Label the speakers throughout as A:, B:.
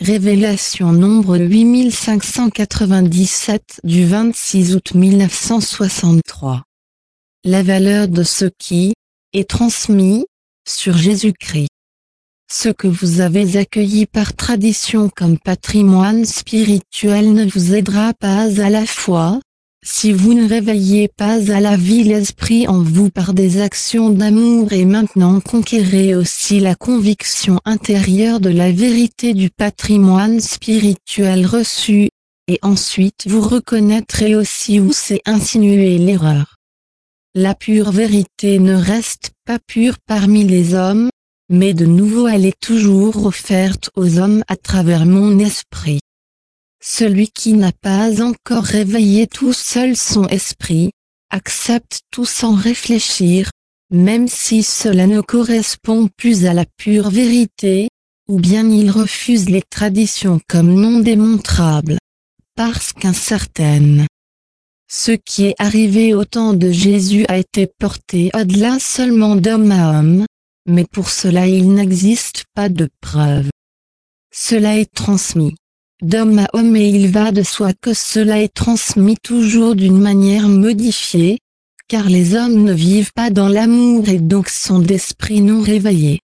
A: Révélation nombre 8597 du 26 août 1963. La valeur de ce qui est transmis sur Jésus-Christ. Ce que vous avez accueilli par tradition comme patrimoine spirituel ne vous aidera pas à la foi, si vous ne réveillez pas à la vie l'esprit en vous par des actions d'amour et maintenant conquérez aussi la conviction intérieure de la vérité du patrimoine spirituel reçu, et ensuite vous reconnaîtrez aussi où s'est insinuée l'erreur. La pure vérité ne reste pas pure parmi les hommes, mais de nouveau elle est toujours offerte aux hommes à travers mon esprit. Celui qui n'a pas encore réveillé tout seul son esprit, accepte tout sans réfléchir, même si cela ne correspond plus à la pure vérité, ou bien il refuse les traditions comme non démontrables, parce qu'incertaines. Ce qui est arrivé au temps de Jésus a été porté au-delà seulement d'homme à homme, mais pour cela il n'existe pas de preuve. Cela est transmis d'homme à homme et il va de soi que cela est transmis toujours d'une manière modifiée, car les hommes ne vivent pas dans l'amour et donc sont d'esprit non réveillé.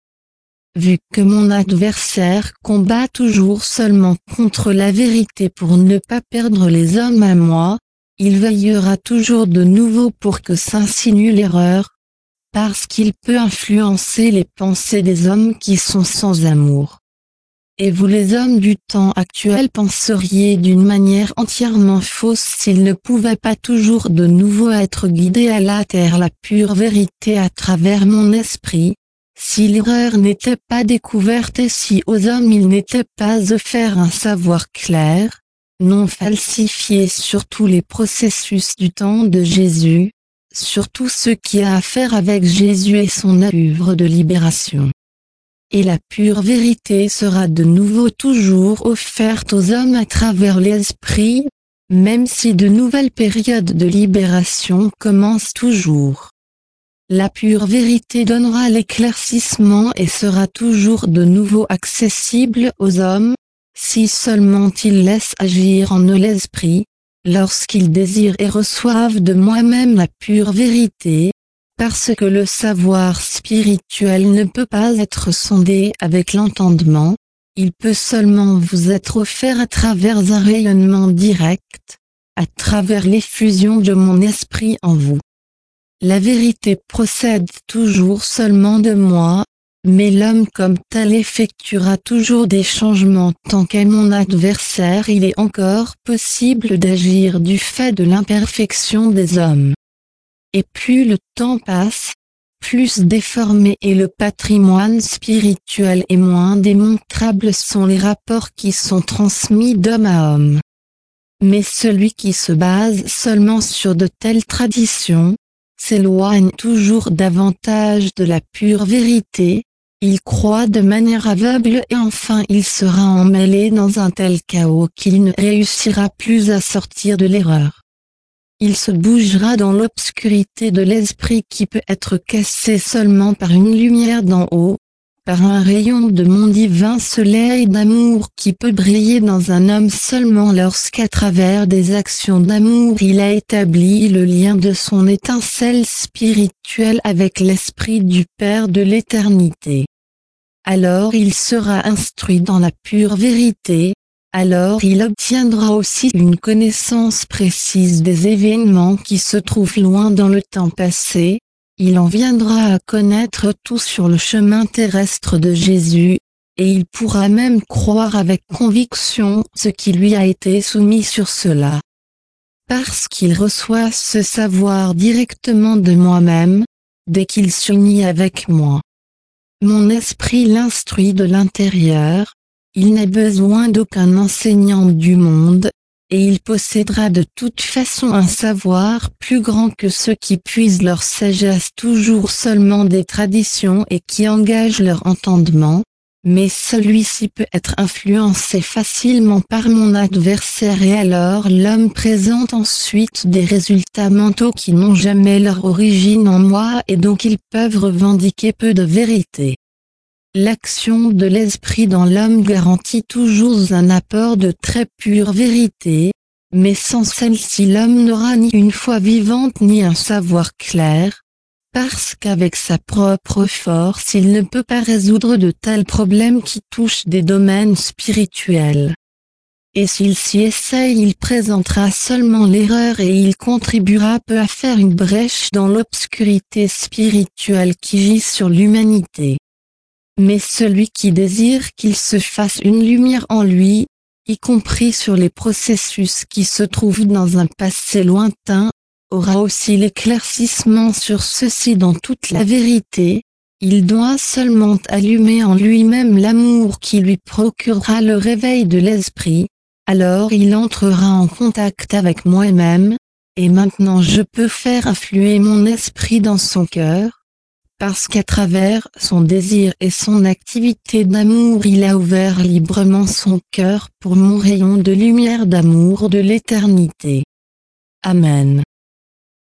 A: Vu que mon adversaire combat toujours seulement contre la vérité pour ne pas perdre les hommes à moi, il veillera toujours de nouveau pour que s'insinue l'erreur, parce qu'il peut influencer les pensées des hommes qui sont sans amour. Et vous les hommes du temps actuel penseriez d'une manière entièrement fausse s'ils ne pouvaient pas toujours de nouveau être guidés à la terre la pure vérité à travers mon esprit, si l'erreur n'était pas découverte et si aux hommes il n'était pas offert un savoir clair, non falsifié sur tous les processus du temps de Jésus, sur tout ce qui a à faire avec Jésus et son œuvre de libération. Et la pure vérité sera de nouveau toujours offerte aux hommes à travers l'esprit, même si de nouvelles périodes de libération commencent toujours. La pure vérité donnera l'éclaircissement et sera toujours de nouveau accessible aux hommes, si seulement ils laissent agir en eux l'esprit, lorsqu'ils désirent et reçoivent de moi-même la pure vérité, parce que le savoir spirituel ne peut pas être sondé avec l'entendement, il peut seulement vous être offert à travers un rayonnement direct, à travers l'effusion de mon esprit en vous. La vérité procède toujours seulement de moi, mais l'homme comme tel effectuera toujours des changements tant qu'à mon adversaire il est encore possible d'agir du fait de l'imperfection des hommes. Et plus le temps passe, plus déformé est le patrimoine spirituel et moins démontrables sont les rapports qui sont transmis d'homme à homme. Mais celui qui se base seulement sur de telles traditions, s'éloigne toujours davantage de la pure vérité, il croit de manière aveugle et enfin il sera emmêlé dans un tel chaos qu'il ne réussira plus à sortir de l'erreur. Il se bougera dans l'obscurité de l'esprit qui peut être cassée seulement par une lumière d'en haut, par un rayon de mon divin soleil d'amour qui peut briller dans un homme seulement lorsqu'à travers des actions d'amour il a établi le lien de son étincelle spirituelle avec l'esprit du Père de l'éternité. Alors il sera instruit dans la pure vérité. Alors il obtiendra aussi une connaissance précise des événements qui se trouvent loin dans le temps passé, il en viendra à connaître tout sur le chemin terrestre de Jésus, et il pourra même croire avec conviction ce qui lui a été soumis sur cela. Parce qu'il reçoit ce savoir directement de moi-même, dès qu'il s'unit avec moi. Mon esprit l'instruit de l'intérieur. Il n'a besoin d'aucun enseignant du monde, et il possédera de toute façon un savoir plus grand que ceux qui puisent leur sagesse toujours seulement des traditions et qui engagent leur entendement, mais celui-ci peut être influencé facilement par mon adversaire et alors l'homme présente ensuite des résultats mentaux qui n'ont jamais leur origine en moi et donc ils peuvent revendiquer peu de vérité. L'action de l'esprit dans l'homme garantit toujours un apport de très pure vérité, mais sans celle-ci l'homme n'aura ni une foi vivante ni un savoir clair, parce qu'avec sa propre force il ne peut pas résoudre de tels problèmes qui touchent des domaines spirituels. Et s'il s'y essaye il présentera seulement l'erreur et il contribuera peu à faire une brèche dans l'obscurité spirituelle qui gît sur l'humanité. Mais celui qui désire qu'il se fasse une lumière en lui, y compris sur les processus qui se trouvent dans un passé lointain, aura aussi l'éclaircissement sur ceci dans toute la vérité. Il doit seulement allumer en lui-même l'amour qui lui procurera le réveil de l'esprit, alors il entrera en contact avec moi-même, et maintenant je peux faire influer mon esprit dans son cœur, parce qu'à travers son désir et son activité d'amour il a ouvert librement son cœur pour mon rayon de lumière d'amour de l'éternité. Amen.